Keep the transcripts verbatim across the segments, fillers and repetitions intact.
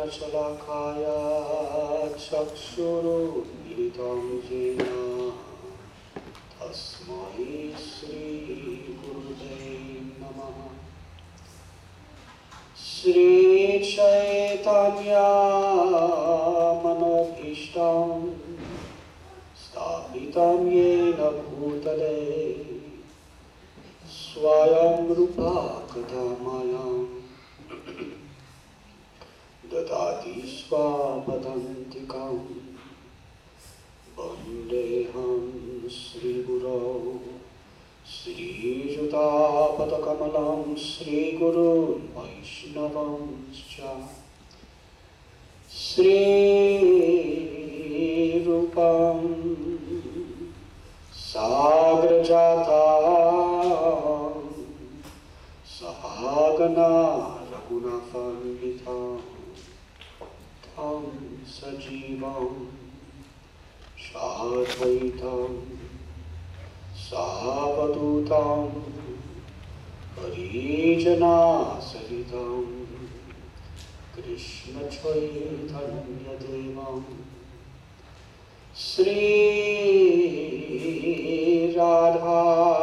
शलाकाया चक्षुरुन्मिलितं येन तस्मै श्रीगुरुवे नमः। श्रीचैतन्यमनोभीष्टं स्थापितं येन भूतले स्वयं रूपा कदा मायां ददाति स्वापदान्तिकां। वन्देऽहं श्रीगुरौ श्रीयुतापदकमलं श्रीगुरुन् वैष्णवंश्च। श्रीरूपं साग्रजातं सहागना रघुनाथान्वितं तं सजीवं साद्वैतं सावधूतं हरिजनसहितं कृष्णचैतन्यदेवं श्रीराधा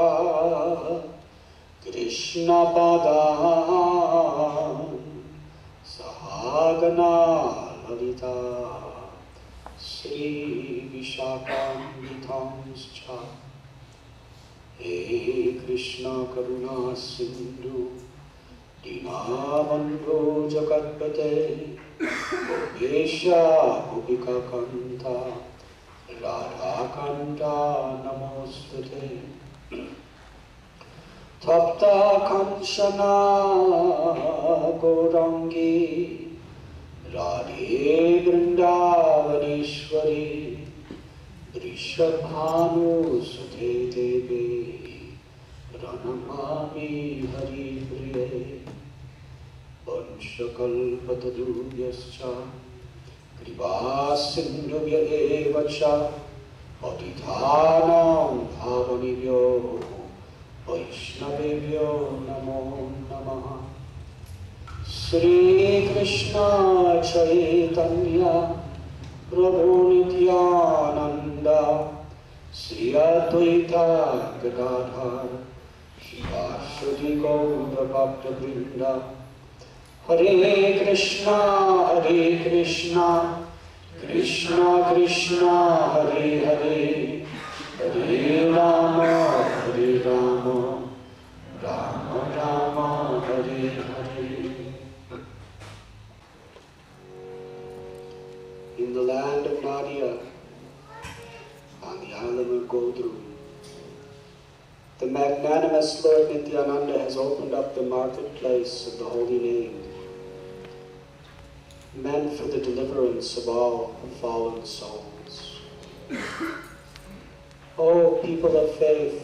कृष्णपदां सहागना ललिता श्रीविशाखान्वितांश्च। हे कृष्ण करुणा सिन्धु दीनबन्धो जगत्पते गोपेश गोपिका कान्त राधाकान्त नमोस्तुते। तप्त कंसना गौरांगी राधे वृंदावनेश्वरी वृषभानुसुते देवी प्रणमामि हरिप्रिये। वंशकल्पतरुभ्यश्च कृपासिन्धुभ्य एव च पतितानां पावनेभ्यो वैष्णवेभ्यो नमो नमः। श्रीकृष्ण चैतन्य प्रभु नित्यानंद श्री अद्वैत गदाधर श्रीवासुदेव गौरभक्तवृंद। हरे कृष्णा हरे कृष्णा कृष्णा कृष्णा हरे हरे हरे राम हरे Ram Ram Ram Hare Hare. In the land of Nadia, on the island of Godru, the magnanimous Lord Nityananda has opened up the marketplace of the holy name, meant for the deliverance of all fallen souls. Oh, people of faith,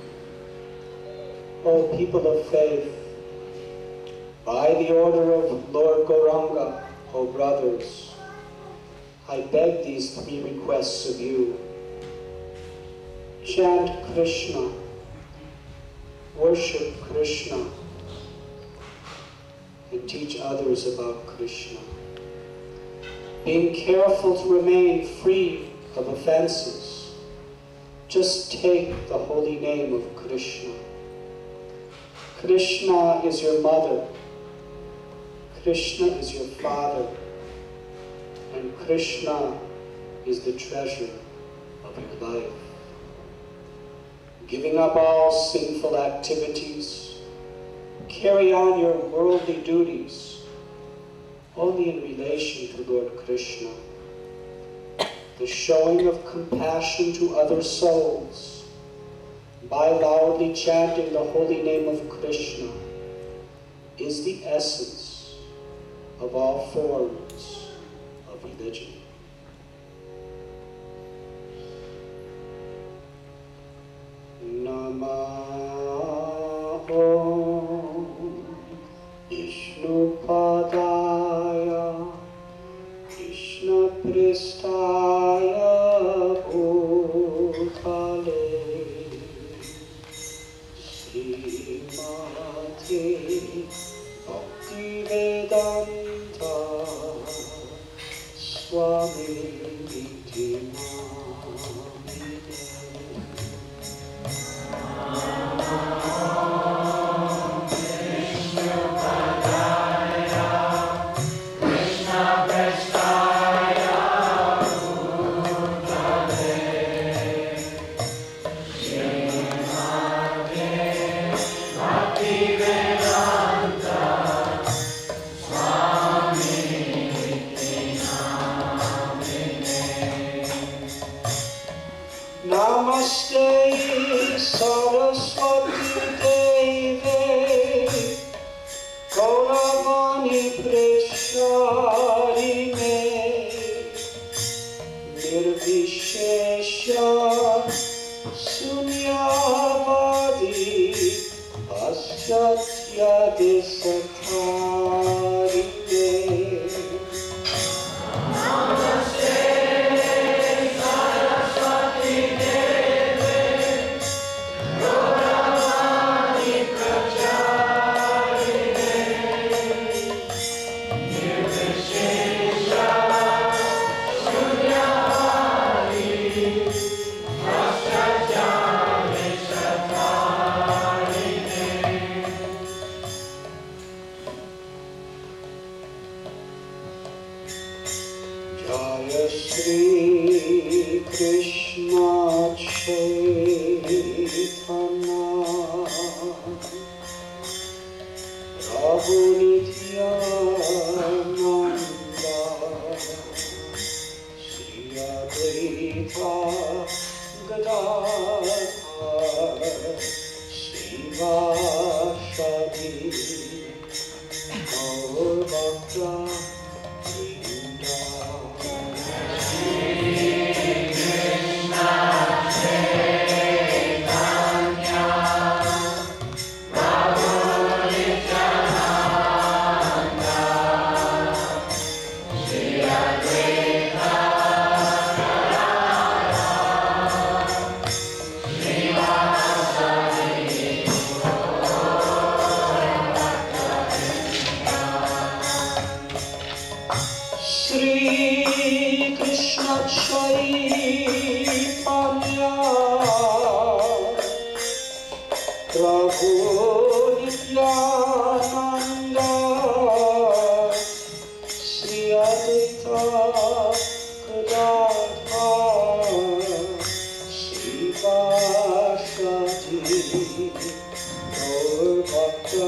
oh, people of faith, by the order of Lord Gauranga, oh brothers, I beg these three requests of you. Chant Krishna, worship Krishna, and teach others about Krishna. Being careful to remain free of offenses, just take the holy name of Krishna. Krishna is your mother, Krishna is your father, and Krishna is the treasure of your life. Giving up all sinful activities, carry on your worldly duties only in relation to Lord Krishna. The showing of compassion to other souls by loudly chanting the holy name of Krishna is the essence of all forms of religion. Namaho Vishnupadaya Krishna Pristaya Bhutale Srimati Bhakti Vedanta Namaste Saraswati Deve Gauravani Prasharine Nirvishesha Sunyavadi Paschatya Desatharine. Jaya Shri Krishna Chaitanya Prabhu Nityananda Shri Advaita Gadadhar Srivasadi Gaur Bhakta Shri Krishna Chaitanya Prabhu Nityananda Shri Advaita Gadadhar Srivasadi Gaur Bhakta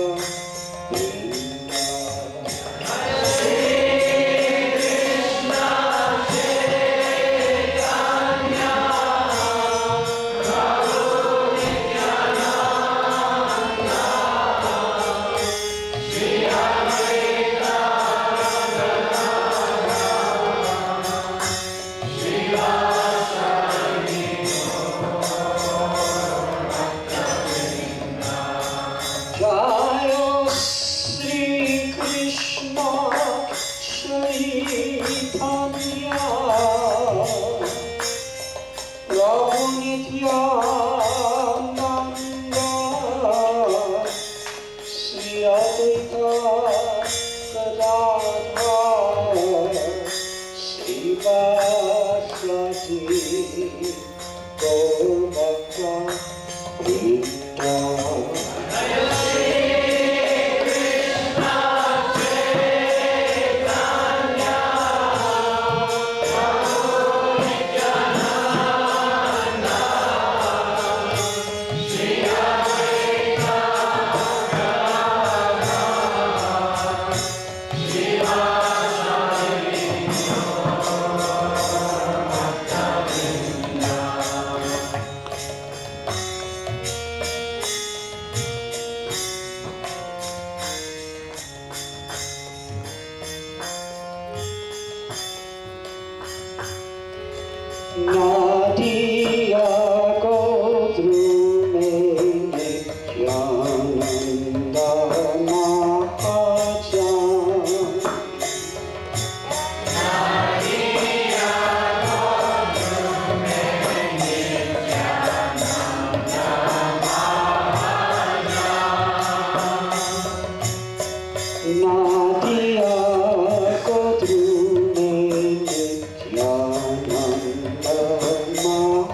Jaya Shri Krishna Chaitanya Prabhu Nityananda Shri Advaita Gadadhar Srivasadi Gaur Bhakta Vrinda. Nadia Godrume Nityananda Mahajan Nadia Godrume Nityananda Mahajan Nadia Godrume Nityananda Mahajan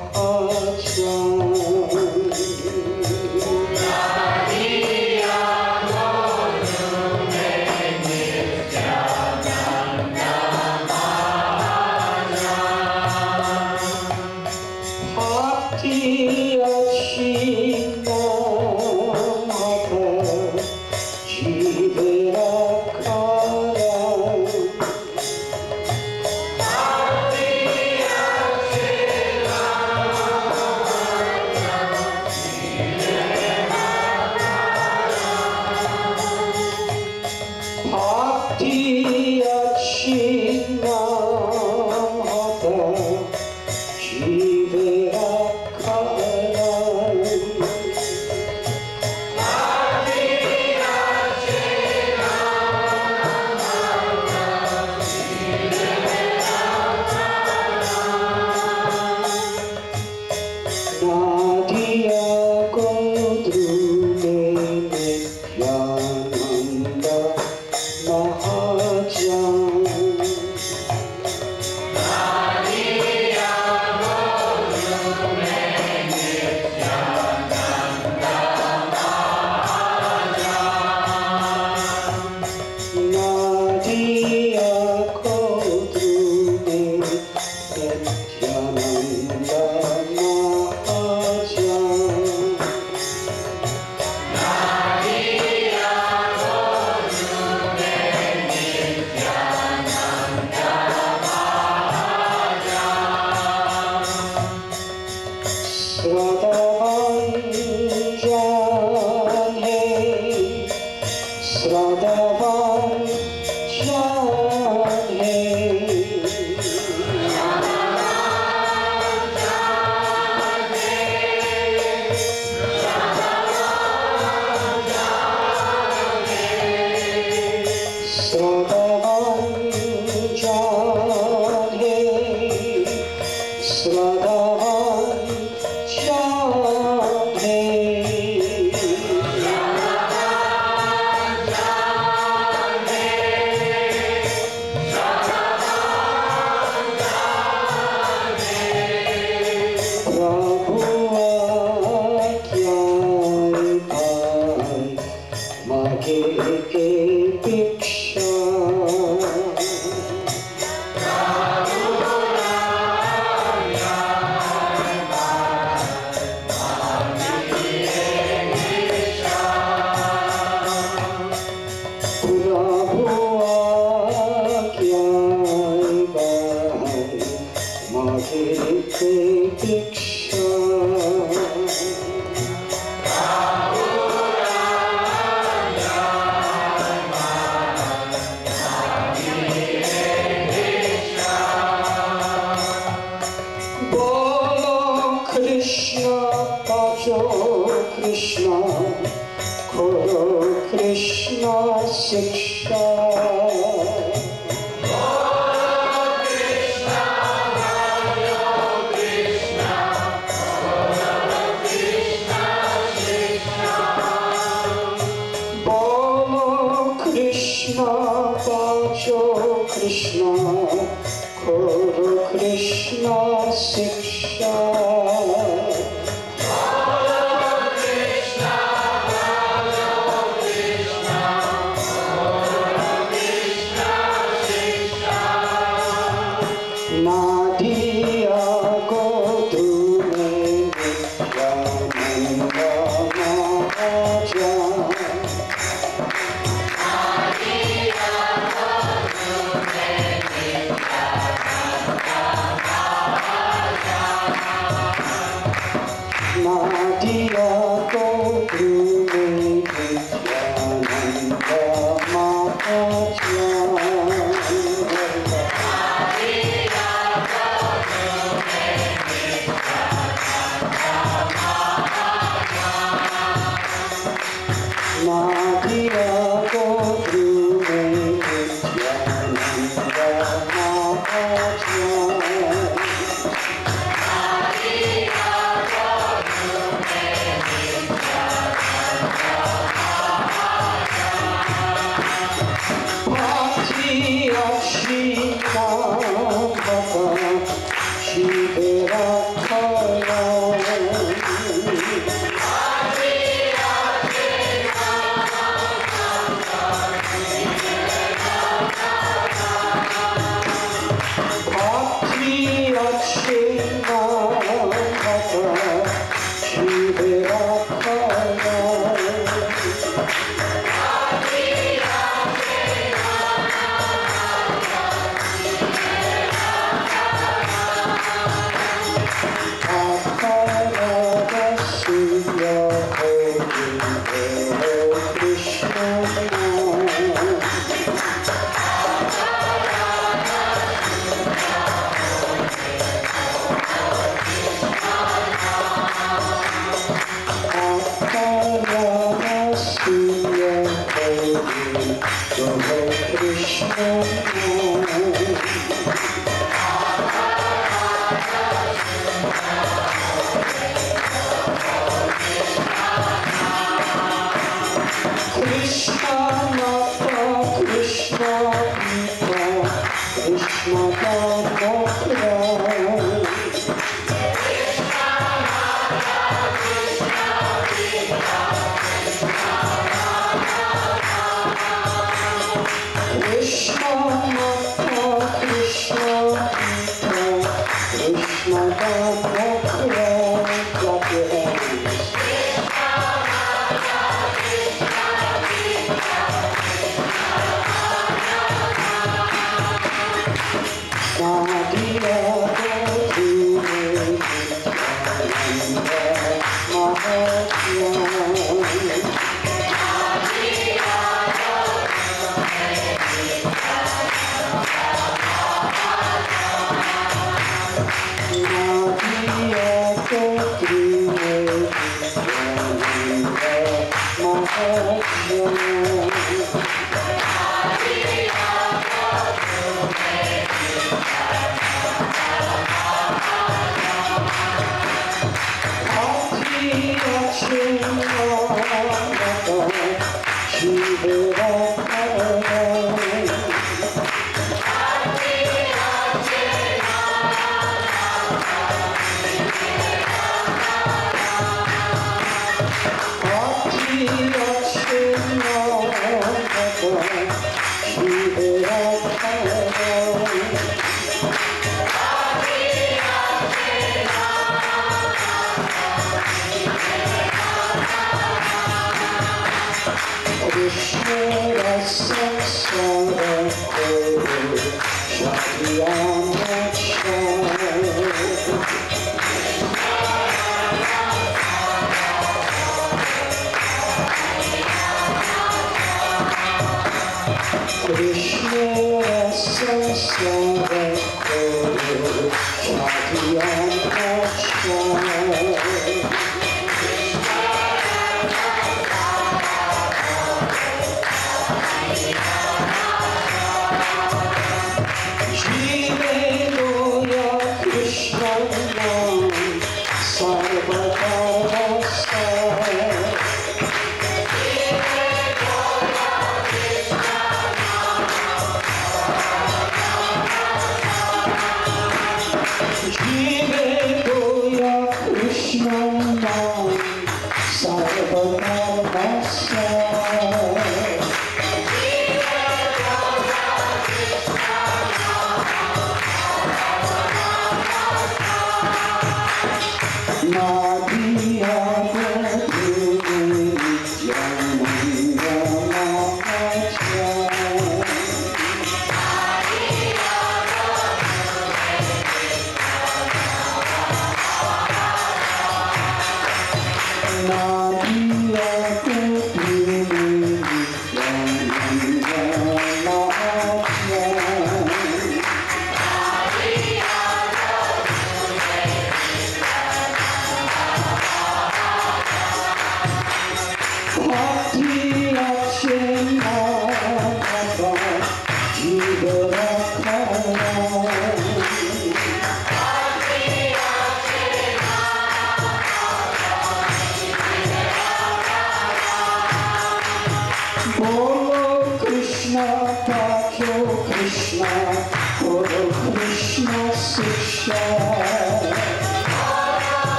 Maria,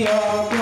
Hare